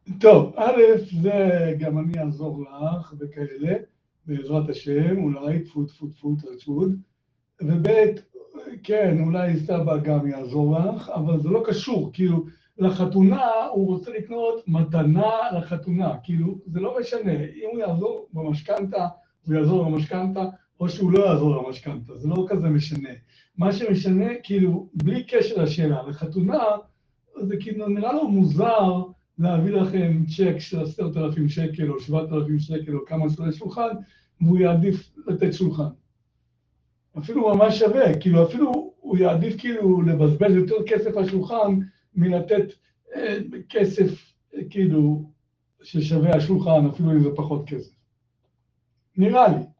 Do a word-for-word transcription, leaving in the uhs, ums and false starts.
טוב, א', זה גם אני אעזור לך וכאלה, בעזרת השם, אולי טפו טפו טפו תרצוד, וב', כן, אולי סבא גם יעזור לך, אבל זה לא קשור, כאילו, לחתונה הוא רוצה לקנות מתנה לחתונה, כאילו, זה לא משנה, אם הוא יעזור במשכנתה, הוא יעזור במשכנתה, או שהוא לא יעזור במשכנתה, זה לא כזה משנה. מה שמשנה, כאילו, בלי קשר לשאלה, לחתונה, זה כאילו נראה לו מוזר להביא לכם צ'ק של עשרת אלפים שקל או שבעת אלפים שקל או כמה שעולה שולחן, והוא יעדיף לתת שולחן. אפילו ממש שווה, כאילו אפילו הוא יעדיף כאילו לבזבז יותר כסף על שולחן מלתת אה, כסף אה, כאילו ששווה השולחן, אפילו אם זה פחות כסף. נראה לי.